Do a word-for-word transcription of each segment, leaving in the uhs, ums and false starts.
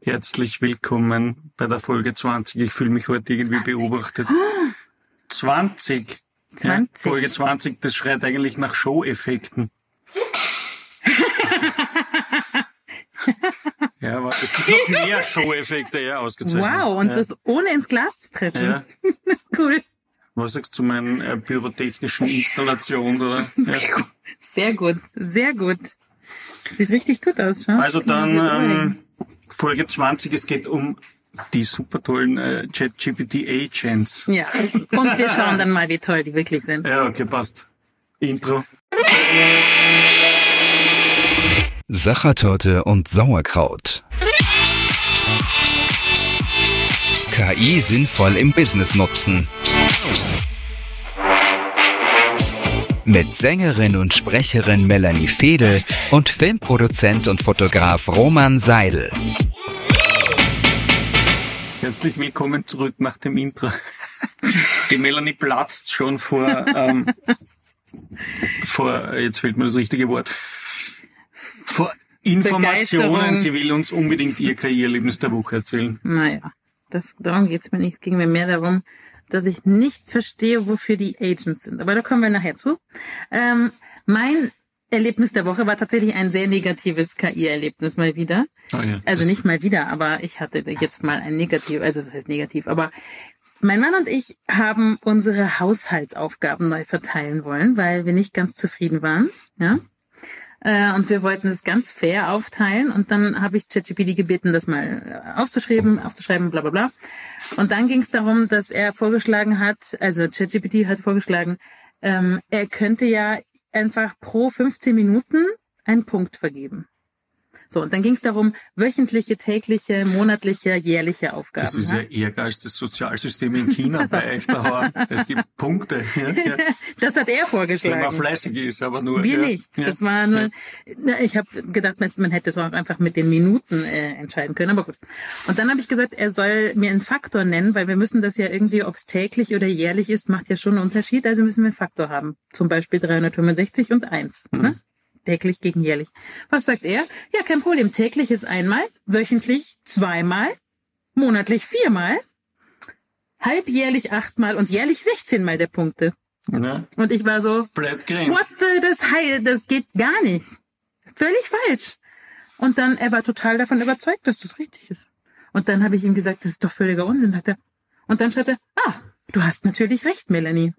Herzlich willkommen bei der Folge zwanzig. Ich fühle mich heute irgendwie zwanzig beobachtet. Oh. zwanzig. zwanzig. Ja, Folge zwanzig, das schreit eigentlich nach Show-Effekten. Ja, aber es gibt noch mehr Show-Effekte, ja, ausgezeichnet. Wow, und ja. das ohne ins Glas zu treffen. Ja. Cool. Was sagst du zu meinen äh, pyrotechnischen Installationen? Oder? Ja. Sehr gut, sehr gut. Sieht richtig gut aus, schau. Also dann ähm, Folge zwanzig, es geht um die super tollen äh, ChatGPT-Agents. Ja, und wir schauen dann mal, wie toll die wirklich sind. Ja, okay, passt. Intro. Sachertorte und Sauerkraut. K I sinnvoll im Business nutzen. Mit Sängerin und Sprecherin Melanie Fehde und Filmproduzent und Fotograf Roman Seidel. Herzlich willkommen zurück nach dem Intro. Die Melanie platzt schon vor, ähm, vor, jetzt fehlt mir das richtige Wort, vor Informationen. Sie will uns unbedingt ihr K I-Erlebnis der Woche erzählen. Naja, das, darum geht's mir nicht. Es ging mir mehr darum, dass ich nicht verstehe, wofür die Agents sind. Aber da kommen wir nachher zu. Ähm, mein Erlebnis der Woche war tatsächlich ein sehr negatives K I-Erlebnis mal wieder. Oh ja, also nicht mal wieder, aber ich hatte jetzt mal ein negativ, also was heißt negativ, aber mein Mann und ich haben unsere Haushaltsaufgaben neu verteilen wollen, weil wir nicht ganz zufrieden waren, ja. Äh, und wir wollten es ganz fair aufteilen und dann habe ich ChatGPT gebeten, das mal aufzuschreiben, aufzuschreiben, bla bla bla. Und dann ging es darum, dass er vorgeschlagen hat, also ChatGPT hat vorgeschlagen, ähm, er könnte ja einfach pro fünfzehn Minuten einen Punkt vergeben. So, und dann ging es darum, wöchentliche, tägliche, monatliche, jährliche Aufgaben. Das ist ja, ja eher als das Sozialsystem in China bei euch daheim. Es gibt Punkte. Ja, ja. Das hat er vorgeschlagen. Wenn man fleißig ist, aber nur... Wir ja, nicht. Ja, das war nur... Ja. Ich habe gedacht, man hätte es auch einfach mit den Minuten äh, entscheiden können, aber gut. Und dann habe ich gesagt, er soll mir einen Faktor nennen, weil wir müssen das ja irgendwie, ob es täglich oder jährlich ist, macht ja schon einen Unterschied. Also müssen wir einen Faktor haben. Zum Beispiel dreihundertfünfundsechzig und eins. Mhm. Ne? Täglich gegen jährlich. Was sagt er? Ja, kein Problem. Täglich ist einmal, wöchentlich zweimal, monatlich viermal, halbjährlich achtmal und jährlich sechzehnmal der Punkte. Ja. Und ich war so, what the, das, das geht gar nicht. Völlig falsch. Und dann, er war total davon überzeugt, dass das richtig ist. Und dann habe ich ihm gesagt, das ist doch völliger Unsinn, sagt er. Und dann schreibt er, ah, du hast natürlich recht, Melanie.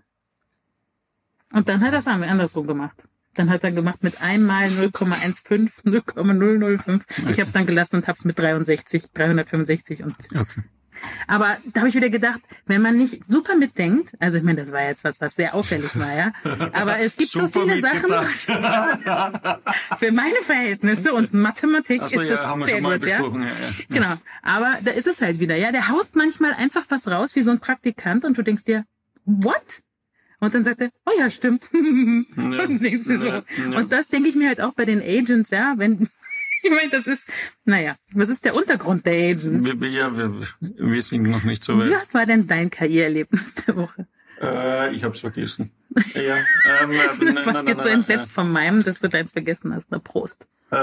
Und dann hat er es andersrum gemacht. Dann hat er gemacht mit einmal null Komma fünfzehn, null Komma null null fünf. Okay. Ich habe es dann gelassen und habe es mit dreiundsechzig, dreihundertfünfundsechzig und. Okay. Aber da habe ich wieder gedacht, wenn man nicht super mitdenkt, also ich meine, das war jetzt was, was sehr auffällig war, ja. Aber es gibt so viele Sachen für meine Verhältnisse und Mathematik also, ist ja, das haben wir sehr schon mal gut, ja? besprochen, ja, ja. Genau. Aber da ist es halt wieder, ja. Der haut manchmal einfach was raus wie so ein Praktikant und du denkst dir, what? Und dann sagt er, oh ja, stimmt. Ja, und denkst du so. Ja, ja. Und das denke ich mir halt auch bei den Agents, ja, wenn, ich meine, das ist, naja, was ist der Untergrund der Agents? Wir, ja, wir, wir sind noch nicht so weit. Was war denn dein K I-Erlebnis der Woche? Äh, ich hab's vergessen. Ja, ähm, du warst nein, nein, jetzt so entsetzt nein. von meinem, dass du deins vergessen hast. Na, Prost. Äh,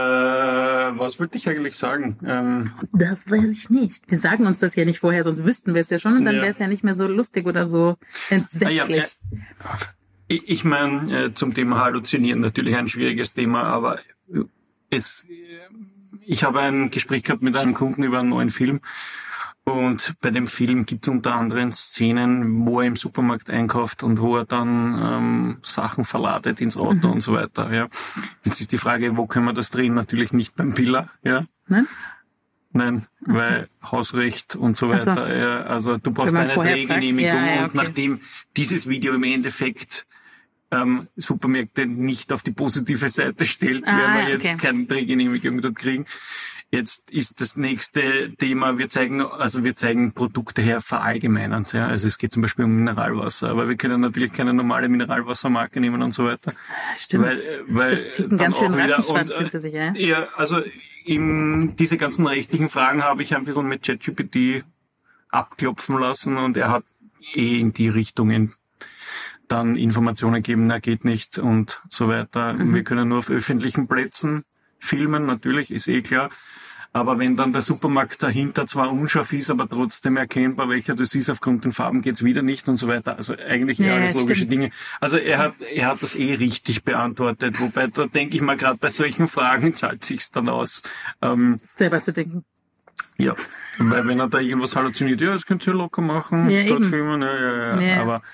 was wollte ich eigentlich sagen? Ähm, das weiß ich nicht. Wir sagen uns das ja nicht vorher, sonst wüssten wir es ja schon und dann ja. wäre es ja nicht mehr so lustig oder so entsetzlich. Ah, ja, ja. Ich, ich meine, äh, zum Thema Halluzinieren natürlich ein schwieriges Thema, aber es, ich habe ein Gespräch gehabt mit einem Kunden über einen neuen Film. Und bei dem Film gibt es unter anderem Szenen, wo er im Supermarkt einkauft und wo er dann ähm, Sachen verladet ins Auto mhm. und so weiter. Ja. Jetzt ist die Frage, wo können wir das drehen? Natürlich nicht beim Biller. Ja. Nein? Nein, so. Weil Hausrecht und so weiter. So. Ja, also du brauchst eine Drehgenehmigung. Ja, ja, okay. Und nachdem dieses Video im Endeffekt ähm, Supermärkte nicht auf die positive Seite stellt, ah, werden wir jetzt okay. keine Drehgenehmigung dort kriegen. Jetzt ist das nächste Thema, wir zeigen, also wir zeigen Produkte her verallgemeinern. Ja. Also es geht zum Beispiel um Mineralwasser, aber wir können natürlich keine normale Mineralwassermarke nehmen und so weiter. Stimmt. Weil, weil das zieht einen ganz schönen Rattenschwanz hinter sich, ja? Ja, also in diese ganzen rechtlichen Fragen habe ich ein bisschen mit ChatGPT abklopfen lassen und er hat eh in die Richtungen dann Informationen gegeben, na geht nicht und so weiter. Mhm. Wir können nur auf öffentlichen Plätzen filmen, natürlich, ist eh klar. Aber wenn dann der Supermarkt dahinter zwar unscharf ist, aber trotzdem erkennbar, welcher das ist, aufgrund den Farben geht's wieder nicht und so weiter. Also eigentlich eher ja, alles logische stimmt. Dinge. Also er hat er hat das eh richtig beantwortet. Wobei, da denke ich mal, gerade bei solchen Fragen zahlt sich's dann aus. Ähm, selber zu denken. Ja, weil wenn er da irgendwas halluziniert, ja, das könnt ihr locker machen, ja, dort filmen, ja, ja, ja. ja. Aber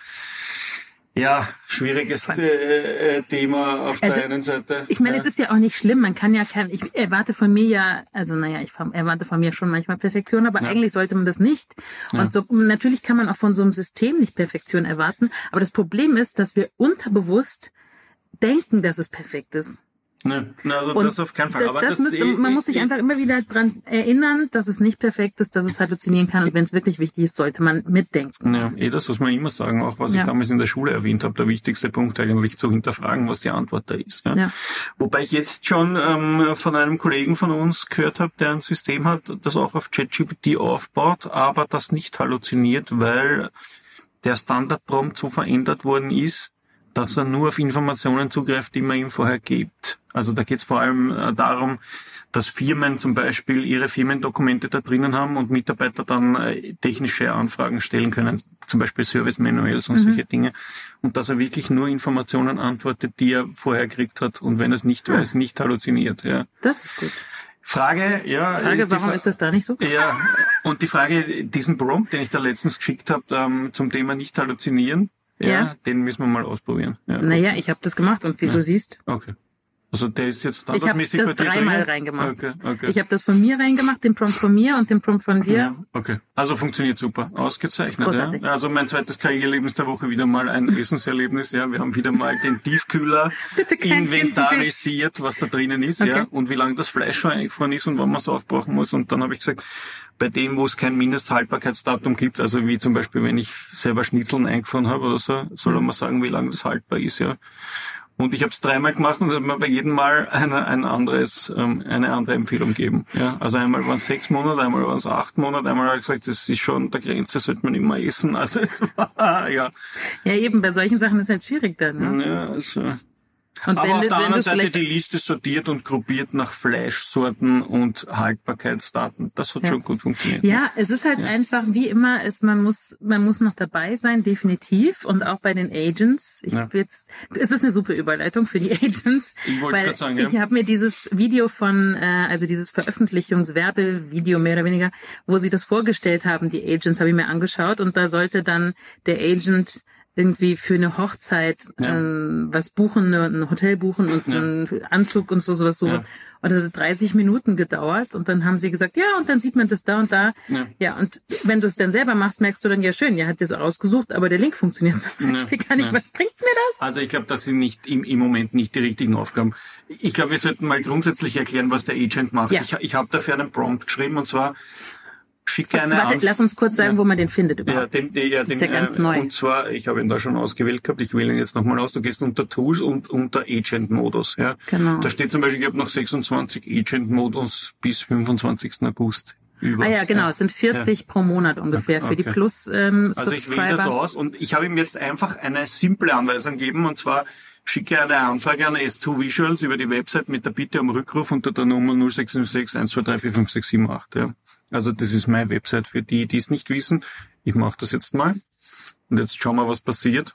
ja, schwieriges äh, Thema auf also, der einen Seite. Ich meine, ja. es ist ja auch nicht schlimm. Man kann ja kein, ich erwarte von mir ja, also naja, ich erwarte von mir schon manchmal Perfektion, aber ja. eigentlich sollte man das nicht. Ja. Und so natürlich kann man auch von so einem System nicht Perfektion erwarten. Aber das Problem ist, dass wir unterbewusst denken, dass es perfekt ist. Ne, also und das auf keinen Fall. Das, aber das das müsste, eh, man muss sich eh, einfach immer wieder dran erinnern, dass es nicht perfekt ist, dass es halluzinieren kann. Und wenn es wirklich wichtig ist, sollte man mitdenken. Ja, eh das muss man immer sagen, auch was ja. ich damals in der Schule erwähnt habe, der wichtigste Punkt eigentlich zu hinterfragen, was die Antwort da ist. Ja. Ja. Wobei ich jetzt schon ähm, von einem Kollegen von uns gehört habe, der ein System hat, das auch auf ChatGPT aufbaut, aber das nicht halluziniert, weil der Standardprompt so verändert worden ist, dass er nur auf Informationen zugreift, die man ihm vorher gibt. Also da geht es vor allem äh, darum, dass Firmen zum Beispiel ihre Firmendokumente da drinnen haben und Mitarbeiter dann äh, technische Anfragen stellen können, zum Beispiel Service-Manuals und mhm. solche Dinge. Und dass er wirklich nur Informationen antwortet, die er vorher gekriegt hat und wenn er es nicht weiß, nicht halluziniert. Ja. Das ist gut. Frage, ja. Frage, ist warum Fra- ist das da nicht so? Ja, und die Frage, diesen Prompt, den ich da letztens geschickt habe, ähm, zum Thema nicht halluzinieren, Ja, ja, den müssen wir mal ausprobieren. Ja, naja, ich habe das gemacht und wie ja. du siehst. Okay. Also der ist jetzt standardmäßig bei dir. Ich habe das dreimal reingemacht. Okay, okay. Ich habe das von mir reingemacht, den Prompt von mir und den Prompt von dir. Ja, okay. Also funktioniert super. Ausgezeichnet. Ja. Also mein zweites Karriereerlebnis der Woche wieder mal ein Essenserlebnis. Ja, wir haben wieder mal den Tiefkühler inventarisiert, was da drinnen ist. Okay. Ja, und wie lange das Fleisch schon eingefroren ist und wann man es aufbrauchen muss. Und dann habe ich gesagt, bei dem, wo es kein Mindesthaltbarkeitsdatum gibt, also wie zum Beispiel, wenn ich selber Schnitzeln eingefroren habe oder so, soll man sagen, wie lange das haltbar ist, ja. Und ich habe es dreimal gemacht und habe mir bei jedem Mal eine, ein anderes, ähm, eine andere Empfehlung gegeben. Ja, also einmal waren es sechs Monate, einmal waren es acht Monate, einmal habe ich gesagt, das ist schon der Grenze, sollte man immer essen. Also es war, ja. Ja, eben, bei solchen Sachen ist es halt schwierig dann, ne? Ja, also. Und aber wenn, auf der wenn anderen Seite die Liste sortiert und gruppiert nach Fleischsorten und Haltbarkeitsdaten. Das hat ja. schon gut funktioniert. Ja, ne? Es ist halt ja. einfach, wie immer, es, man muss, man muss noch dabei sein, definitiv. Und auch bei den Agents. Ich ja. jetzt, es ist eine super Überleitung für die Agents. Ich wollte gerade sagen, ja. Ich habe mir dieses Video von, äh, also dieses Veröffentlichungswerbevideo mehr oder weniger, wo sie das vorgestellt haben, die Agents, habe ich mir angeschaut. Und da sollte dann der Agent irgendwie für eine Hochzeit ja. ähm, was buchen, ein Hotel buchen und ja. einen Anzug und so sowas so. Ja. Und das hat dreißig Minuten gedauert und dann haben sie gesagt, ja, und dann sieht man das da und da. Ja, ja und wenn du es dann selber machst, merkst du dann, ja schön, ihr habt das ausgesucht, aber der Link funktioniert zum Beispiel ja. gar nicht. Ja. Was bringt mir das? Also ich glaube, das sind nicht im, im Moment nicht die richtigen Aufgaben. Ich glaube, wir sollten mal grundsätzlich erklären, was der Agent macht. Ja. Ich, ich habe dafür einen Prompt geschrieben und zwar schicke eine Warte, Anf- lass uns kurz sagen, ja. wo man den findet Ja, überhaupt. den, den, ja, das ist den, ja ganz äh, neu. Und zwar, ich habe ihn da schon ausgewählt gehabt, ich wähle ihn jetzt nochmal aus, du gehst unter Tools und unter Agent-Modus. Ja. Genau. Da steht zum Beispiel, ich habe noch sechsundzwanzig Agent-Modus bis fünfundzwanzigsten August. Über. Ah ja, genau, ja. Es sind vierzig ja. pro Monat ungefähr okay. für die Plus ähm, Also ich wähle das aus und ich habe ihm jetzt einfach eine simple Anweisung gegeben und zwar schicke eine Anfrage an S zwei Visuals über die Website mit der Bitte um Rückruf unter der Nummer null sechs null sechs eins zwei drei vier fünf sechs sieben acht. Ja. Also das ist meine Website für die, die es nicht wissen. Ich mache das jetzt mal. Und jetzt schauen wir, was passiert.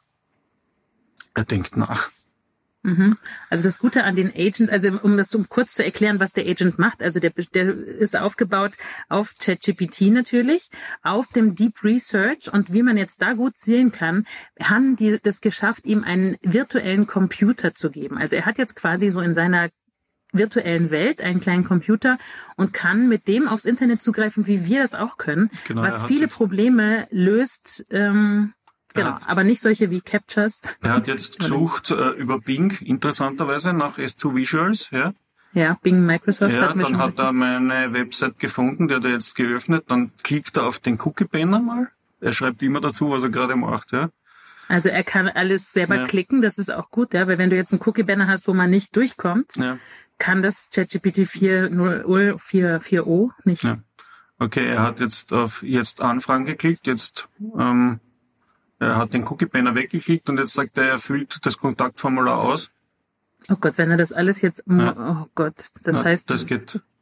Er denkt nach. Mhm. Also das Gute an den Agent, also um das um kurz zu erklären, was der Agent macht, also der, der ist aufgebaut auf ChatGPT natürlich, auf dem Deep Research und wie man jetzt da gut sehen kann, haben die das geschafft, ihm einen virtuellen Computer zu geben. Also er hat jetzt quasi so in seiner virtuellen Welt einen kleinen Computer und kann mit dem aufs Internet zugreifen, wie wir das auch können, genau, was viele Probleme löst. Ähm, genau, hat, aber nicht solche wie Captchas. Er hat jetzt gesucht äh, über Bing, interessanterweise, nach S zwei Visuals. Ja, ja Bing Microsoft. Ja, hat dann hat er meine Website gefunden, die hat er jetzt geöffnet. Dann klickt er auf den Cookie-Banner mal. Er schreibt immer dazu, was er gerade macht. Ja. Also er kann alles selber ja. klicken, das ist auch gut, ja, weil wenn du jetzt einen Cookie-Banner hast, wo man nicht durchkommt, ja. kann das ChatGPT vier Punkt null vier vier O nicht. Ja. Okay, er hat jetzt auf jetzt Anfragen geklickt, jetzt ähm, er hat den Cookie-Banner weggeklickt und jetzt sagt er, er füllt das Kontaktformular aus. Oh Gott, wenn er das alles jetzt, ja. oh Gott, das ja, heißt... Das geht,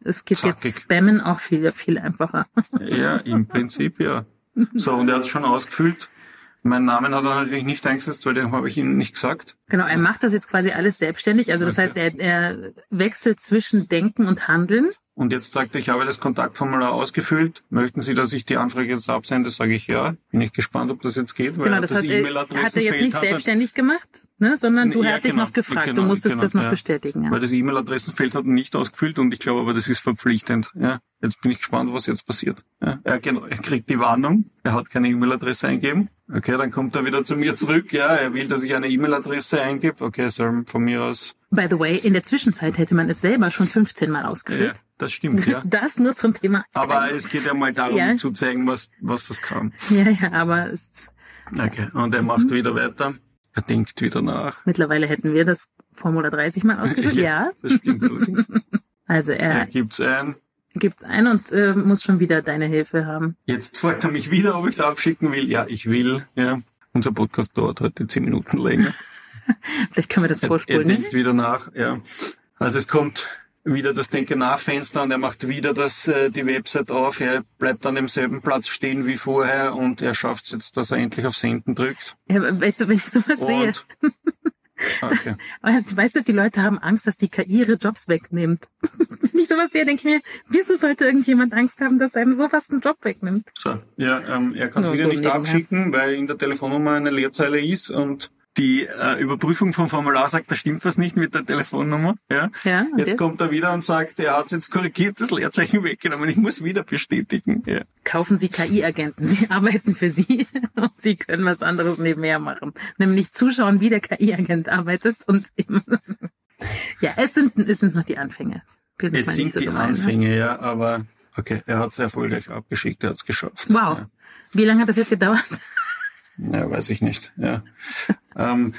Es geht zackig. Jetzt Spammen auch viel, viel einfacher. Ja, im Prinzip ja. So, und er hat es schon ausgefüllt. Meinen Namen hat er natürlich nicht eingesetzt, weil den habe ich ihm nicht gesagt. Genau, er macht das jetzt quasi alles selbstständig. Also das okay. heißt, er, er wechselt zwischen Denken und Handeln. Und jetzt sagt er, ich habe das Kontaktformular ausgefüllt. Möchten Sie, dass ich die Anfrage jetzt absende? Sage ich ja. Bin ich gespannt, ob das jetzt geht. Weil genau, das, das hat, E-Mail-Adressen hat er jetzt nicht selbstständig gemacht, ne, sondern du ja, hast dich genau, noch gefragt. Genau, du musstest genau, das noch ja. bestätigen. Ja. Weil das E-Mail-Adressenfeld hat er nicht ausgefüllt und ich glaube aber, das ist verpflichtend. Ja. Jetzt bin ich gespannt, was jetzt passiert. Ja. Er, genau, er kriegt die Warnung. Er hat keine E-Mail-Adresse eingegeben. Okay, dann kommt er wieder zu mir zurück. Ja, er will, dass ich eine E-Mail-Adresse eingebe. Okay, soll von mir aus. By the way, in der Zwischenzeit hätte man es selber schon fünfzehn Mal ausgefüllt. Ja, das stimmt, ja. Das nur zum Thema. Aber es geht ja mal darum, ja. zu zeigen, was, was das kann. Ja, ja, aber es okay, und er macht wieder weiter. Er denkt wieder nach. Mittlerweile hätten wir das Formular dreißig Mal ausgefüllt, ja. ja. Das stimmt allerdings. Also er, er gibt's ein. Gibt's ein und äh, muss schon wieder deine Hilfe haben. Jetzt fragt er mich wieder, ob ich es abschicken will. Ja, ich will, ja. Unser Podcast dauert heute zehn Minuten länger. Vielleicht können wir das vorspulen. Er, er denkt wieder nach, ja. Also es kommt wieder das Denke-nach-Fenster und er macht wieder das, äh, die Website auf. Er bleibt an demselben Platz stehen wie vorher und er schafft es jetzt, dass er endlich auf Senden drückt. Ja, weißt du, wenn ich sowas und, sehe. Okay. Weißt du, die Leute haben Angst, dass die K I ihre Jobs wegnimmt. Wenn ich sowas sehe, denke ich mir, wieso sollte irgendjemand Angst haben, dass einem sowas einen Job wegnimmt? So, ja, ähm, er kann es wieder nicht abschicken, weil in der Telefonnummer eine Leerzeile ist und die äh, Überprüfung vom Formular sagt, da stimmt was nicht mit der Telefonnummer. Ja. ja jetzt jetzt kommt er wieder und sagt, er hat es jetzt korrigiert, das Leerzeichen weggenommen. Ich muss wieder bestätigen. Ja. Kaufen Sie K I-Agenten. Sie arbeiten für Sie und Sie können was anderes nebenher machen. Nämlich zuschauen, wie der K I-Agent arbeitet. Und eben ja, es sind, es sind noch die Anfänge. Sind es sind so die gemein, Anfänge, ne? Ja, aber okay, er hat es erfolgreich abgeschickt, er hat es geschafft. Wow. Ja. Wie lange hat das jetzt gedauert? Ja, weiß ich nicht. Ja. ähm,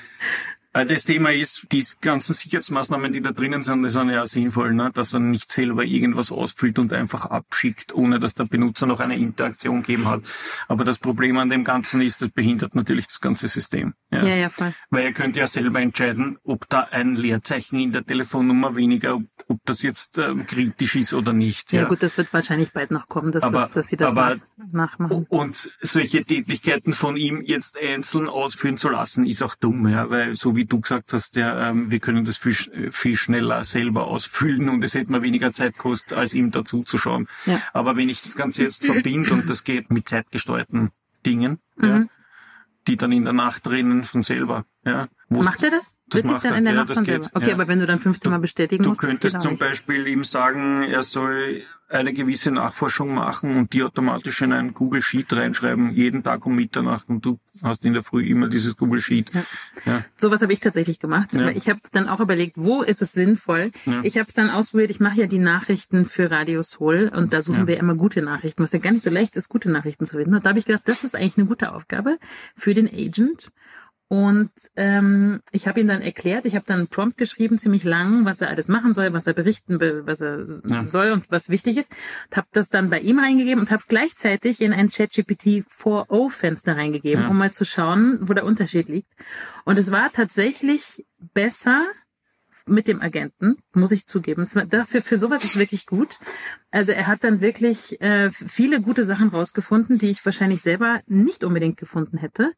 das Thema ist, die ganzen Sicherheitsmaßnahmen, die da drinnen sind, die sind ja sinnvoll, ne? Dass er nicht selber irgendwas ausfüllt und einfach abschickt, ohne dass der Benutzer noch eine Interaktion gegeben hat. Aber das Problem an dem Ganzen ist, das behindert natürlich das ganze System. Ja, ja, ja voll. Weil er könnte ja selber entscheiden, ob da ein Leerzeichen in der Telefonnummer weniger, ob, ob das jetzt ähm, kritisch ist oder nicht. Ja. ja, gut, das wird wahrscheinlich bald noch kommen, dass, aber, das, dass sie das aber, nach, nachmachen. Und solche Tätigkeiten von ihm jetzt einzeln ausführen zu lassen, ist auch dumm, ja, weil so wie du gesagt hast, ja, ähm, wir können das viel, viel schneller selber ausfüllen und es hätte mir weniger Zeit gekostet, als ihm dazu zu schauen. Ja. Aber wenn ich das Ganze jetzt verbinde und das geht mit zeitgesteuerten Dingen, mhm. ja, die dann in der Nacht rennen von selber. Ja, macht er das? Das Wirklich macht dann er. in der Ja, Nacht das von geht. selber? Okay, ja. aber wenn du dann fünfzehn Mal bestätigen du musst, Du könntest zum Beispiel ihm sagen, er soll eine gewisse Nachforschung machen und die automatisch in ein Google Sheet reinschreiben, jeden Tag um Mitternacht und du hast in der Früh immer dieses Google Sheet. Ja. Ja. Sowas habe ich tatsächlich gemacht. Ja. Ich habe dann auch überlegt, wo ist es sinnvoll? Ja. Ich habe es dann ausprobiert, ich mache ja die Nachrichten für Radio Soul und da suchen ja. wir immer gute Nachrichten, was ja gar nicht so leicht ist, gute Nachrichten zu finden. Und da habe ich gedacht, das ist eigentlich eine gute Aufgabe für den Agent. Und ähm, ich habe ihm dann erklärt, ich habe dann einen Prompt geschrieben, ziemlich lang, was er alles machen soll, was er berichten, was er ja. soll und was wichtig ist. Habe das dann bei ihm reingegeben und habe es gleichzeitig in ein ChatGPT vier Punkt null-Fenster reingegeben, ja. um mal zu schauen, wo der Unterschied liegt. Und es war tatsächlich besser mit dem Agenten, muss ich zugeben. Es war dafür, für sowas ist wirklich gut. Also er hat dann wirklich äh, viele gute Sachen rausgefunden, die ich wahrscheinlich selber nicht unbedingt gefunden hätte.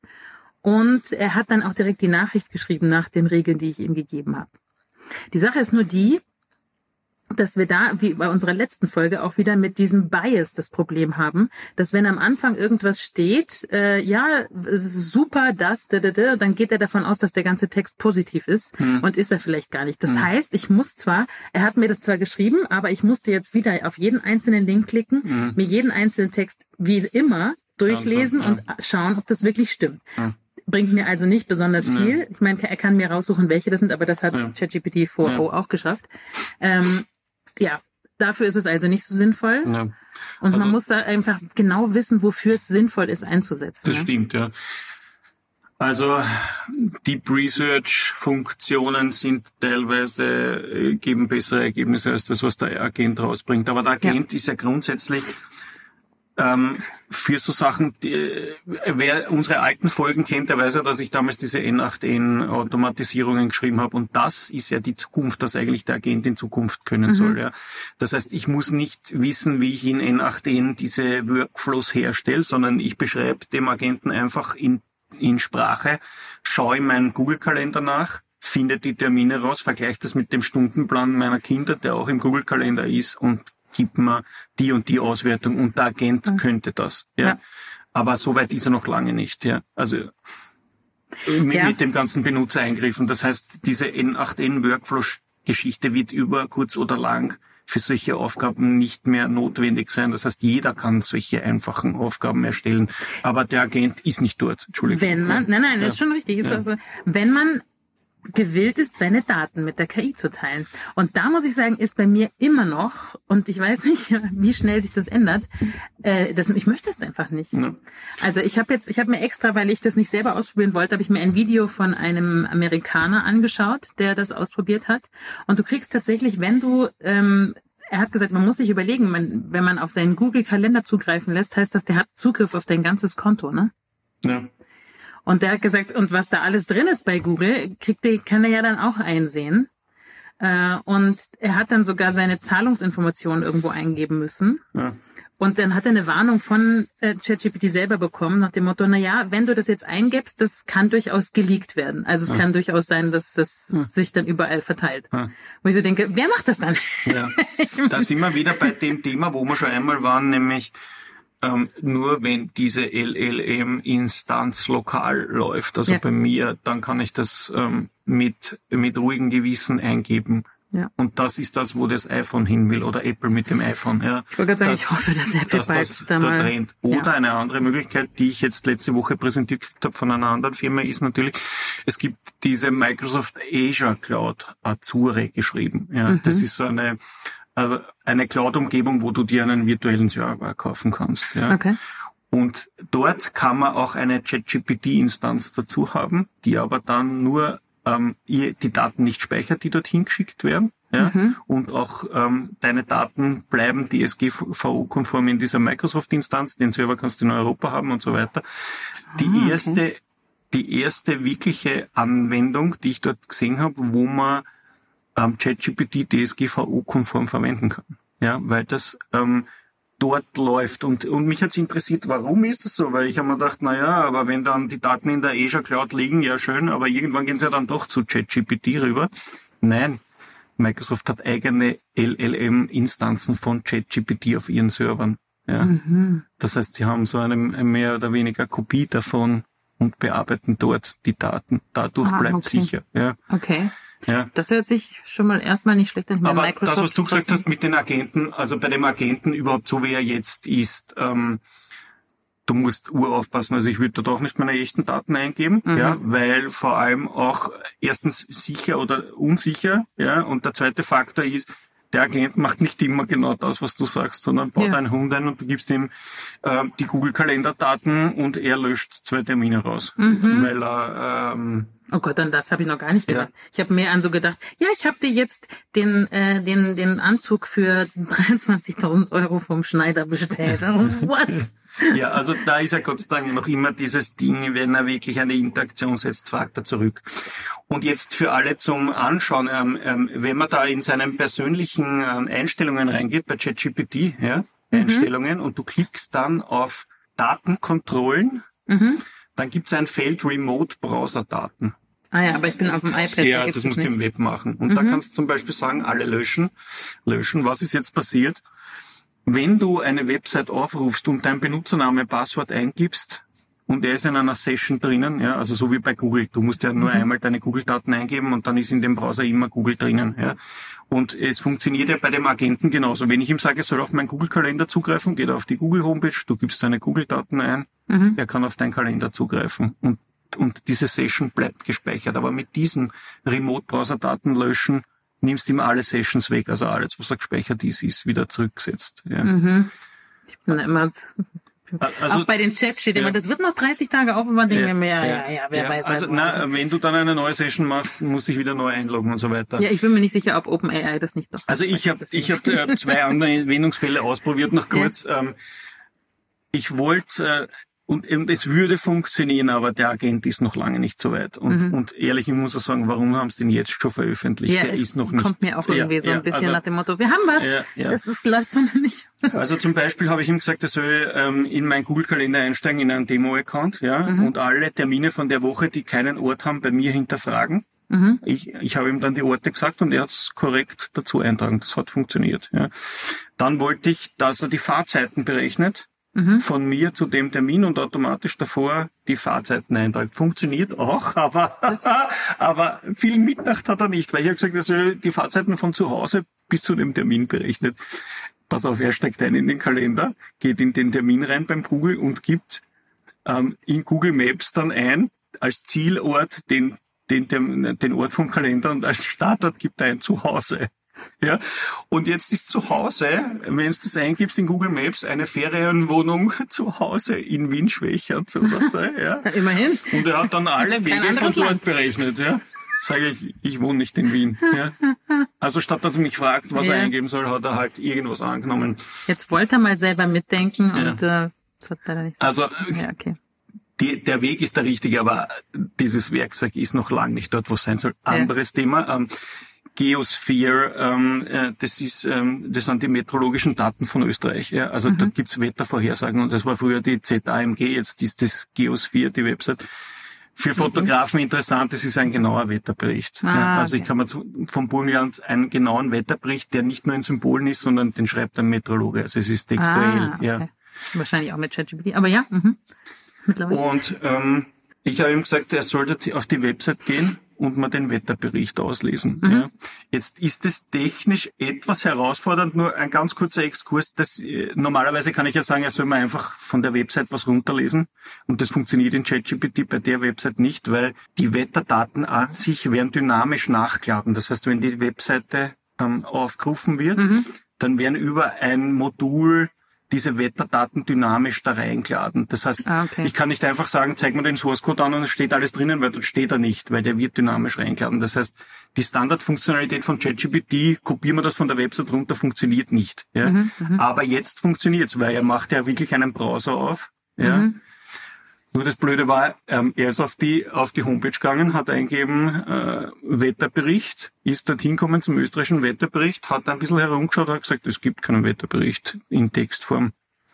Und er hat dann auch direkt die Nachricht geschrieben nach den Regeln, die ich ihm gegeben habe. Die Sache ist nur die, dass wir da, wie bei unserer letzten Folge, auch wieder mit diesem Bias das Problem haben, dass wenn am Anfang irgendwas steht, äh, ja, es ist super, das, da, da, da, dann geht er davon aus, dass der ganze Text positiv ist hm. und ist er vielleicht gar nicht. Das hm. heißt, ich muss zwar, er hat mir das zwar geschrieben, aber ich musste jetzt wieder auf jeden einzelnen Link klicken, hm. mir jeden einzelnen Text wie immer durchlesen ja, und, so, ja. und schauen, ob das wirklich stimmt. Ja. Bringt mir also nicht besonders viel. Ja. Ich meine, er kann mir raussuchen, welche das sind, aber das hat ja. ChatGPT vier Punkt null ja. auch geschafft. Ähm, ja, dafür ist es also nicht so sinnvoll. Ja. Und also, man muss da einfach genau wissen, wofür es sinnvoll ist einzusetzen. Das ja? stimmt, ja. Also Deep Research Funktionen sind teilweise, geben bessere Ergebnisse als das, was der Agent rausbringt. Aber der Agent ja. ist ja grundsätzlich ähm, für so Sachen, die, wer unsere alten Folgen kennt, der weiß ja, dass ich damals diese N acht N-Automatisierungen geschrieben habe. Und das ist ja die Zukunft, dass eigentlich der Agent in Zukunft können mhm. soll. Ja. Das heißt, ich muss nicht wissen, wie ich in N acht N diese Workflows herstelle, sondern ich beschreibe dem Agenten einfach in, in Sprache, schaue in meinen Google-Kalender nach, finde die Termine raus, vergleiche das mit dem Stundenplan meiner Kinder, der auch im Google-Kalender ist, und gibt mir die und die Auswertung, und der Agent mhm. könnte das. Ja. ja. Aber so weit ist er noch lange nicht. Ja. Also mit, ja. mit dem ganzen Benutzereingriffen. Das heißt, diese N acht N-Workflow-Geschichte wird über kurz oder lang für solche Aufgaben nicht mehr notwendig sein. Das heißt, jeder kann solche einfachen Aufgaben erstellen. Aber der Agent ist nicht dort. Entschuldigung. Wenn man, nein, nein, ja. ist schon richtig. Ist ja. also, wenn man gewillt ist, seine Daten mit der K I zu teilen. Und da muss ich sagen, ist bei mir immer noch, und ich weiß nicht, wie schnell sich das ändert, äh, das, ich möchte es einfach nicht. Ja. Also ich habe jetzt, ich habe mir extra, weil ich das nicht selber ausprobieren wollte, habe ich mir ein Video von einem Amerikaner angeschaut, der das ausprobiert hat. Und du kriegst tatsächlich, wenn du, ähm, er hat gesagt, man muss sich überlegen, man, wenn man auf seinen Google-Kalender zugreifen lässt, heißt das, der hat Zugriff auf dein ganzes Konto, ne? Ja. Und der hat gesagt, und was da alles drin ist bei Google, kriegt der, kann er ja dann auch einsehen. Äh, und er hat dann sogar seine Zahlungsinformationen irgendwo eingeben müssen. Ja. Und dann hat er eine Warnung von äh, ChatGPT selber bekommen, nach dem Motto, na ja, wenn du das jetzt eingibst, das kann durchaus geleakt werden. Also es ja. kann durchaus sein, dass das ja. sich dann überall verteilt. Ja. Wo ich so denke, wer macht das dann? Ja. Da sind wir wieder bei dem Thema, wo wir schon einmal waren, nämlich Ähm, nur wenn diese L L M-Instanz lokal läuft, also ja. bei mir, dann kann ich das ähm, mit mit ruhigem Gewissen eingeben. Ja. Und das ist das, wo das iPhone hin will, oder Apple mit dem iPhone. Ja, ich wollte gerade sagen, das, ich hoffe, dass Apple dass bald das da mal rennt. Oder ja. eine andere Möglichkeit, die ich jetzt letzte Woche präsentiert gekriegt habe von einer anderen Firma, ist natürlich, es gibt diese Microsoft Azure Cloud, Azure geschrieben. Ja, mhm. Das ist so eine Also eine Cloud-Umgebung, wo du dir einen virtuellen Server kaufen kannst. Ja. Okay. Und dort kann man auch eine ChatGPT-Instanz dazu haben, die aber dann nur ähm, die Daten nicht speichert, die dorthin geschickt werden. Ja. Mhm. Und auch ähm, deine Daten bleiben D S G V O-konform in dieser Microsoft-Instanz. Den Server kannst du in Europa haben und so weiter. Die ah, okay. erste, die erste wirkliche Anwendung, die ich dort gesehen habe, wo man ähm, ChatGPT D S G V O-konform verwenden kann. Ja, weil das ähm, dort läuft. Und, und mich hat's interessiert, warum ist das so? Weil ich habe mir gedacht, na ja, aber wenn dann die Daten in der Azure Cloud liegen, ja schön, aber irgendwann gehen sie ja dann doch zu ChatGPT rüber. Nein, Microsoft hat eigene L L M-Instanzen von ChatGPT auf ihren Servern. Ja, mhm. Das heißt, sie haben so eine mehr oder weniger Kopie davon und bearbeiten dort die Daten. Dadurch ah, bleibt okay. sicher. Ja. Okay. Ja. Das hört sich schon mal erstmal nicht schlecht an. Aber Microsoft das, was du gesagt hast mit den Agenten, also bei dem Agenten überhaupt so, wie er jetzt ist, ähm, du musst uraufpassen. Also ich würde dort auch nicht meine echten Daten eingeben, mhm. ja, weil vor allem auch erstens sicher oder unsicher, ja, und der zweite Faktor ist, der Agent macht nicht immer genau das, was du sagst, sondern baut ja. einen Hund ein und du gibst ihm äh, die Google-Kalenderdaten und er löscht zwei Termine raus, mhm. weil er ähm, oh Gott, an das habe ich noch gar nicht gedacht. Ja. Ich habe mehr an so gedacht, ja, ich habe dir jetzt den äh, den den Anzug für dreiundzwanzigtausend Euro vom Schneider bestellt. What? Ja, also da ist ja Gott sei Dank noch immer dieses Ding, wenn er wirklich eine Interaktion setzt, fragt er zurück. Und jetzt für alle zum Anschauen, ähm, ähm, wenn man da in seinen persönlichen ähm, Einstellungen reingeht, bei ChatGPT, ja, mhm. Einstellungen, und du klickst dann auf Datenkontrollen, mhm. dann gibt's ein Feld Remote-Browser-Daten. Ah ja, aber ich bin auf dem iPad. Ja, da das musst du im Web machen. Und mhm. da kannst du zum Beispiel sagen, alle löschen. Löschen. Was ist jetzt passiert? Wenn du eine Website aufrufst und dein Benutzername, Passwort eingibst und er ist in einer Session drinnen, ja, also so wie bei Google. Du musst ja nur mhm. einmal deine Google-Daten eingeben und dann ist in dem Browser immer Google drinnen, ja. Und es funktioniert ja bei dem Agenten genauso. Wenn ich ihm sage, er soll auf meinen Google-Kalender zugreifen, geht er auf die Google-Homepage, du gibst deine Google-Daten ein, mhm. er kann auf deinen Kalender zugreifen. Und, und diese Session bleibt gespeichert. Aber mit diesem Remote-Browser-Daten löschen, nimmst ihm alle Sessions weg, also alles, was da gespeichert ist, ist wieder zurückgesetzt. Ja. Mhm. Ich bin immer, also, auch bei den Chats steht ja. immer, das wird noch dreißig Tage auf und man denkt mir, ja, ja, ja, wer ja. weiß. Also, na, wenn du dann eine neue Session machst, musst du dich wieder neu einloggen und so weiter. Ja, ich bin mir nicht sicher, ob OpenAI das nicht doch. Also ich habe ich habe äh, zwei andere Anwendungsfälle ausprobiert, noch kurz. Ja. Ähm, ich wollte, äh, und, und es würde funktionieren, aber der Agent ist noch lange nicht so weit. Und, mhm. und ehrlich, ich muss auch sagen, warum haben sie den jetzt schon veröffentlicht? Ja, der ist noch nicht. Kommt mir auch irgendwie ja, so ein bisschen also, nach dem Motto, wir haben was, ja, ja. das ist, läuft so noch nicht. Also zum Beispiel habe ich ihm gesagt, er soll ähm, in meinen Google-Kalender einsteigen, in einen Demo-Account, ja, mhm. und alle Termine von der Woche, die keinen Ort haben, bei mir hinterfragen. Mhm. Ich, ich habe ihm dann die Orte gesagt und er hat es korrekt dazu eintragen. Das hat funktioniert. Ja. Dann wollte ich, dass er die Fahrzeiten berechnet. Mhm. Von mir zu dem Termin und automatisch davor die Fahrzeiten eintragt. Funktioniert auch, aber aber viel mitgedacht hat er nicht, weil ich habe gesagt, er soll die Fahrzeiten von zu Hause bis zu dem Termin berechnet. Pass auf, er steigt ein in den Kalender, geht in den Termin rein beim Google und gibt ähm, in Google Maps dann ein als Zielort den den den, den Ort vom Kalender und als Startort gibt er ein Zuhause. Ja, und jetzt ist zu Hause, wenn du das eingibst in Google Maps, eine Ferienwohnung zu Hause in Wien-Schwächert oder so, ja. Immerhin. Und er hat dann alle Wege von dort Land. berechnet, ja. Sage ich, ich wohne nicht in Wien, ja. Also statt dass er mich fragt, was ja. er eingeben soll, hat er halt irgendwas angenommen. Jetzt wollte er mal selber mitdenken ja. und äh, das hat leider nicht so. Also, ja, okay. Die, der Weg ist der richtige, aber dieses Werkzeug ist noch lange nicht dort, wo es sein soll. Anderes ja. Thema. Ähm, Geosphere, ähm, äh, das ist, ähm, das sind die meteorologischen Daten von Österreich. Ja? Also mhm. da gibt's Wettervorhersagen und das war früher die Z A M G, jetzt ist das Geosphere, die Website. Für Fotografen mhm. interessant, das ist ein genauer Wetterbericht. Ah, ja? Also okay. ich kann mir zu, vom Burgenland einen genauen Wetterbericht, der nicht nur in Symbolen ist, sondern den schreibt ein Meteorologe. Also es ist textuell. Ah, okay. Ja. Wahrscheinlich auch mit ChatGPT, aber ja. Mhm. Mittlerweile. Und ähm, ich habe ihm gesagt, er sollte auf die Website gehen und mal den Wetterbericht auslesen. Mhm. Ja. Jetzt ist es technisch etwas herausfordernd, nur ein ganz kurzer Exkurs. Das, äh, normalerweise kann ich ja sagen, er soll mal einfach von der Website was runterlesen und das funktioniert in ChatGPT bei der Website nicht, weil die Wetterdaten an sich werden dynamisch nachgeladen. Das heißt, wenn die Webseite ähm, aufgerufen wird, mhm. dann werden über ein Modul diese Wetterdaten dynamisch da reingeladen. Das heißt, ah, okay. ich kann nicht einfach sagen, zeig mir den Source Code an und es steht alles drinnen, weil dort steht er nicht, weil der wird dynamisch reingeladen. Das heißt, die Standardfunktionalität von ChatGPT, kopieren wir das von der Website runter, funktioniert nicht. Ja? Mhm, Aber jetzt funktioniert's, weil er macht ja wirklich einen Browser auf. Ja? Mhm. Nur das Blöde war, ähm, er ist auf die auf die Homepage gegangen, hat eingegeben äh, Wetterbericht, ist dorthin gekommen zum österreichischen Wetterbericht, hat ein bisschen herumgeschaut, hat gesagt, es gibt keinen Wetterbericht in Textform.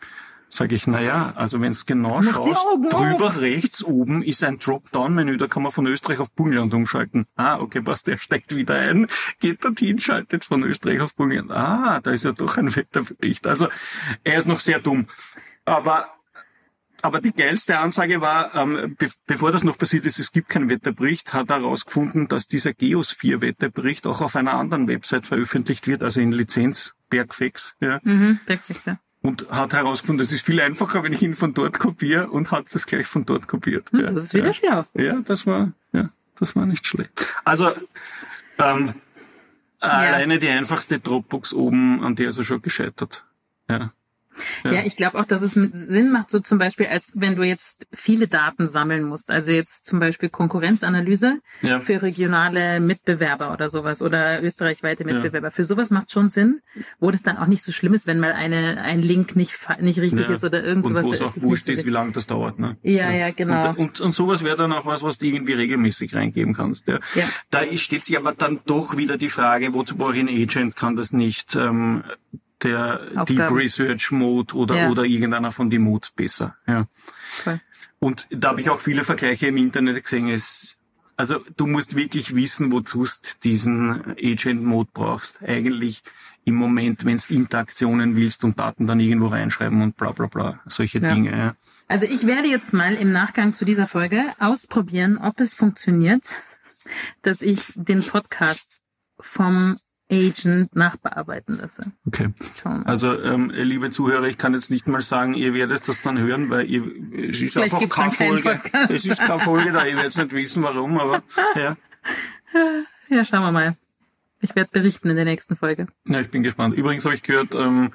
Sage ich, na ja, also wenn es genau Mach schaust, drüber auf. rechts oben ist ein Dropdown-Menü, da kann man von Österreich auf Burgenland umschalten. Ah, okay, passt, der steigt wieder ein, geht dorthin, schaltet von Österreich auf Burgenland. Ah, da ist ja doch ein Wetterbericht. Also er ist noch sehr dumm. Aber Aber die geilste Ansage war, ähm, be- bevor das noch passiert ist, es gibt keinen Wetterbericht, hat er herausgefunden, dass dieser Geosphere-Wetterbericht auch auf einer anderen Website veröffentlicht wird, also in Lizenz, Bergfex. Ja. Mhm, Bergfex, ja. Und hat herausgefunden, es ist viel einfacher, wenn ich ihn von dort kopiere und hat es gleich von dort kopiert. Hm, ja. Das ist wieder ja. schlau. Ja, das war, ja, das war nicht schlecht. Also, ähm, ja. alleine die einfachste Dropbox oben, an der ist er schon gescheitert. Ja. Ja, ja ich glaube auch, dass es Sinn macht, so zum Beispiel, als wenn du jetzt viele Daten sammeln musst. Also jetzt zum Beispiel Konkurrenzanalyse ja. für regionale Mitbewerber oder sowas oder österreichweite Mitbewerber. Ja. Für sowas macht schon Sinn, wo das dann auch nicht so schlimm ist, wenn mal eine ein Link nicht nicht richtig ja. ist oder irgend sowas. Und wo es auch wurscht ist, wie lange das dauert. Ne? Ja, ja, ja genau. Und, und, und sowas wäre dann auch was, was du irgendwie regelmäßig reingeben kannst. Ja. Ja. Da stellt sich aber dann doch wieder die Frage, wozu brauche ich einen Agent, kann das nicht... Ähm, der Aufgaben. Deep Research Mode oder ja. oder irgendeiner von den Modes besser. Ja. Cool. Und da habe ich auch viele Vergleiche im Internet gesehen. Es, also du musst wirklich wissen, wozu du diesen Agent Mode brauchst. Eigentlich im Moment, wenn du Interaktionen willst und Daten dann irgendwo reinschreiben und bla bla bla. Solche ja. Dinge. Ja. Also ich werde jetzt mal im Nachgang zu dieser Folge ausprobieren, ob es funktioniert, dass ich den Podcast vom Agent nachbearbeiten lasse. Okay. Also, ähm, liebe Zuhörer, ich kann jetzt nicht mal sagen, ihr werdet das dann hören, weil ihr, es ist Vielleicht einfach keine Folge. Es ist keine Folge da, ihr werdet nicht wissen, warum, aber, ja. Ja, schauen wir mal. Ich werde berichten in der nächsten Folge. Ja, ich bin gespannt. Übrigens habe ich gehört, ähm,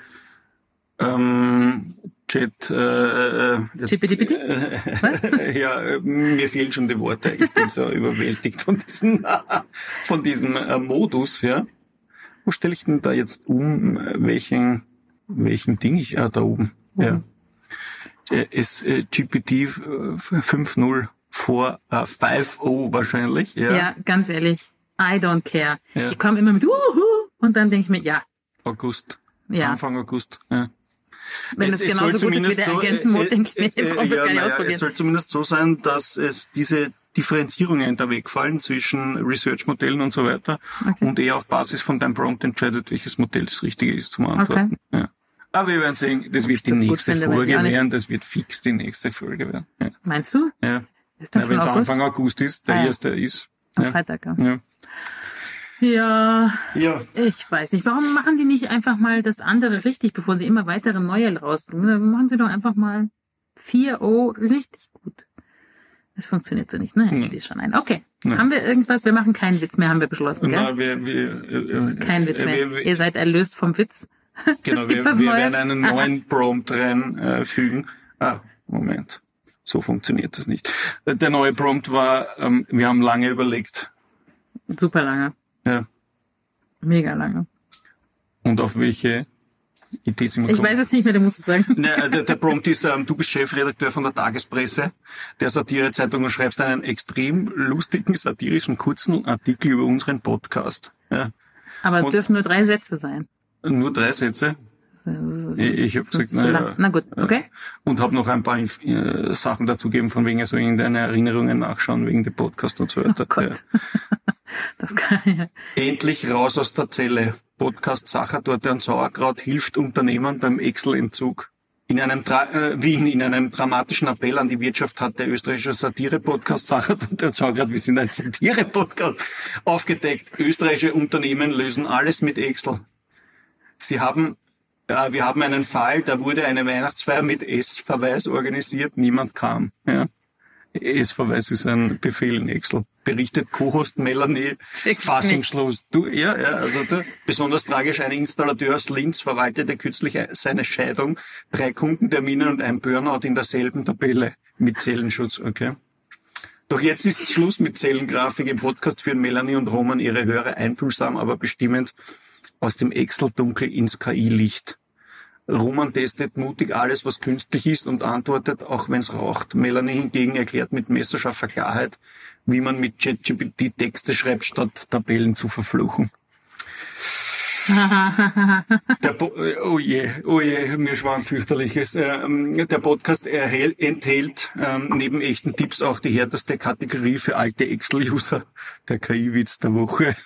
ähm, Chat, äh, das, äh, Was? Ja, äh, mir fehlen schon die Worte. Ich bin so überwältigt von diesem, von diesem äh, Modus, ja. Wo stelle ich denn da jetzt um, welchen, welchen Ding ich, ah, da oben, mhm. ja. ist äh, G P T fünf Punkt null vor äh, fünf Punkt null wahrscheinlich. Ja. ja, ganz ehrlich, I don't care. Ja. Ich komme immer mit Uhu und dann denke ich mir, ja. August. Ja. Anfang August. Ja. Wenn es, es genauso gut ist wie der Agentenmod, denke ich mir, ich brauche das gar nicht ausprobieren. Es soll zumindest so sein, dass es diese Differenzierungen da wegfallen zwischen Research-Modellen und so weiter okay. und eher auf Basis von deinem Prompt entscheidet, welches Modell das Richtige ist zum Antworten. Okay. Ja. Aber wir werden sehen, das wird die das nächste finde, Folge werden, das wird fix die nächste Folge werden. Ja. Meinst du? Ja. ja wenn es Anfang August ist, der ah, ja. erste ist. Am ja. Freitag, ja. ja. Ja, ja, ich weiß nicht. Warum machen die nicht einfach mal das andere richtig, bevor sie immer weitere neue rausbringen? Machen sie doch einfach mal vier O richtig gut. Das funktioniert so nicht, ne? Ich sehe schon ein. Okay, ja. Haben wir irgendwas? Wir machen keinen Witz mehr, haben wir beschlossen, gell? Na, wir, wir, äh, Kein Witz mehr. Wir, wir, Ihr seid erlöst vom Witz. Genau, wir, wir werden einen neuen Prompt reinfügen. Äh, ah, Moment. So funktioniert das nicht. Der neue Prompt war, ähm, wir haben lange überlegt. Super lange. Ja. Mega lange. Und auf welche Idee sind wir Ich weiß es nicht mehr, du musst es sagen. Ne, der, der Prompt ist, ähm, du bist Chefredakteur von der Tagespresse, der Satirezeitung und schreibst einen extrem lustigen, satirischen, kurzen Artikel über unseren Podcast. Ja. Aber es dürfen nur drei Sätze sein. Nur drei Sätze? Ich, ich habe gesagt, so naja. Na gut, okay. Und habe noch ein paar äh, Sachen dazugeben, von wegen also in deine Erinnerungen nachschauen, wegen dem Podcast und so weiter. Oh Gott. Ja. Das kann ja. Endlich raus aus der Zelle. Podcast Sachertorte und Sauerkraut hilft Unternehmern beim Excel-Entzug. In einem Tra- äh, Wien, in einem dramatischen Appell an die Wirtschaft hat der österreichische Satire-Podcast Sachertorte und Sauerkraut, wir sind ein Satire-Podcast, aufgedeckt. Österreichische Unternehmen lösen alles mit Excel. Sie haben Ja, wir haben einen Fall, da wurde eine Weihnachtsfeier mit S-Verweis organisiert, niemand kam. Ja. S-Verweis ist ein Befehl in Excel. Berichtet Co-Host Melanie fassungslos. Du, ja, ja, also da, besonders tragisch, ein Installateur aus Linz verwaltete kürzlich seine Scheidung, drei Kundentermine und ein Burnout in derselben Tabelle mit Zellenschutz, okay. Doch jetzt ist Schluss mit Zellengrafik. Im Podcast führen Melanie und Roman ihre Hörer einfühlsam, aber bestimmend aus dem Excel-Dunkel ins K I-Licht. Roman testet mutig alles, was künstlich ist und antwortet, auch wenn's raucht. Melanie hingegen erklärt mit messerscharfer Klarheit, wie man mit ChatGPT Texte schreibt, statt Tabellen zu verfluchen. Der Bo- oh je, oh je, mir schwant fürchterliches. Ähm, der Podcast erhält, enthält ähm, neben echten Tipps auch die härteste Kategorie für alte Excel-User, der K I-Witz der Woche.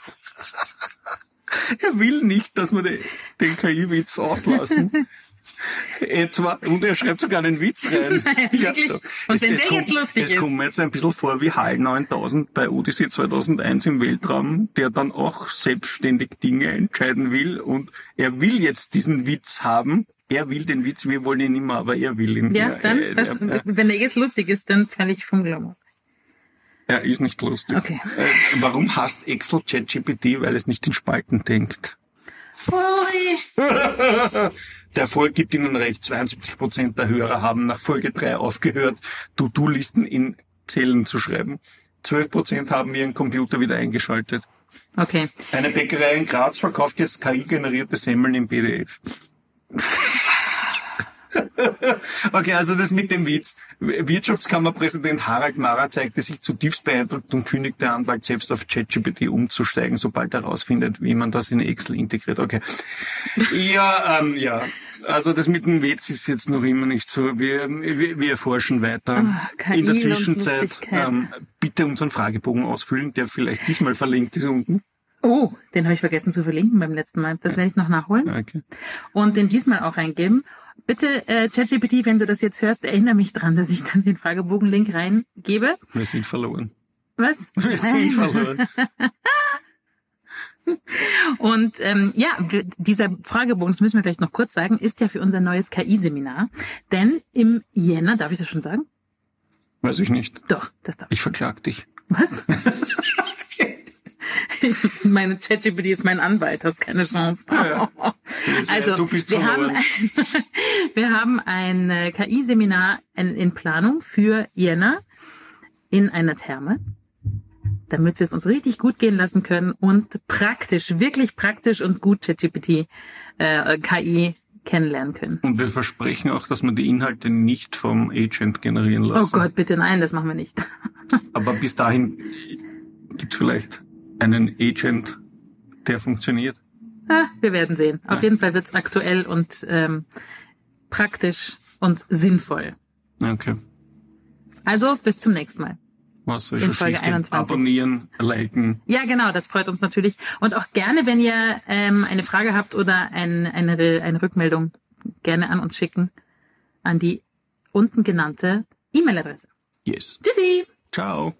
Er will nicht, dass wir den K I-Witz auslassen. Etwa, und er schreibt sogar einen Witz rein. Naja, wirklich? Ja, und es, wenn es der kommt, jetzt lustig es ist. Es kommt mir jetzt ein bisschen vor wie HAL neuntausend bei Odyssey zweitausendeins im Weltraum, der dann auch selbstständig Dinge entscheiden will und er will jetzt diesen Witz haben. Er will den Witz, wir wollen ihn immer, aber er will ihn. Ja, dann, er, das, er, wenn der jetzt lustig ist, dann falle ich vom Glauben. Er ist nicht lustig. Okay. Äh, warum hasst Excel ChatGPT? Weil es nicht in Spalten denkt. Ui. Der Erfolg gibt Ihnen recht. zweiundsiebzig Prozent der Hörer haben nach Folge drei aufgehört, To-Do-Listen in Zellen zu schreiben. zwölf Prozent haben ihren Computer wieder eingeschaltet. Okay. Eine Bäckerei in Graz verkauft jetzt K I-generierte Semmeln im P D F. Okay, also das mit dem Witz. Wirtschaftskammerpräsident Harald Mara zeigte sich zutiefst beeindruckt und kündigte an, bald selbst auf ChatGPT umzusteigen, sobald er herausfindet, wie man das in Excel integriert. Okay. Ja, ähm, ja. Also das mit dem Witz ist jetzt noch immer nicht so. Wir, wir, wir forschen weiter. Oh, in der Zwischenzeit ähm, bitte unseren Fragebogen ausfüllen, der vielleicht diesmal verlinkt ist unten. Oh, den habe ich vergessen zu verlinken beim letzten Mal. Das werde ich noch nachholen. Okay. Und den diesmal auch reingeben. Bitte, äh, ChatGPT, wenn du das jetzt hörst, erinnere mich dran, dass ich dann den Fragebogen-Link reingebe. Wir sind verloren. Was? Wir sind verloren. Und ähm, ja, dieser Fragebogen, das müssen wir vielleicht noch kurz sagen, ist ja für unser neues K I-Seminar. Denn im Jänner, darf ich das schon sagen? Weiß ich nicht. Doch, das darf ich. Ich verklag dich. Was? Meine ChatGPT ist mein Anwalt, hast keine Chance. Ja, ja. Also, du bist wir haben, verloren. ein, wir haben ein K I-Seminar in, in Planung für Jänner in einer Therme, damit wir es uns richtig gut gehen lassen können und praktisch, wirklich praktisch und gut ChatGPT, äh, K I kennenlernen können. Und wir versprechen auch, dass wir die Inhalte nicht vom Agent generieren lassen. Oh Gott, bitte nein, das machen wir nicht. Aber bis dahin gibt es vielleicht einen Agent, der funktioniert. Ja, wir werden sehen. Auf ja. jeden Fall wird es aktuell und ähm, praktisch und sinnvoll. Okay. Also, bis zum nächsten Mal. Was soll schon schief gehen? Abonnieren, liken. Ja, genau, das freut uns natürlich. Und auch gerne, wenn ihr ähm, eine Frage habt oder ein, eine, eine Rückmeldung, gerne an uns schicken. An die unten genannte E-Mail-Adresse. Yes. Tschüssi. Ciao.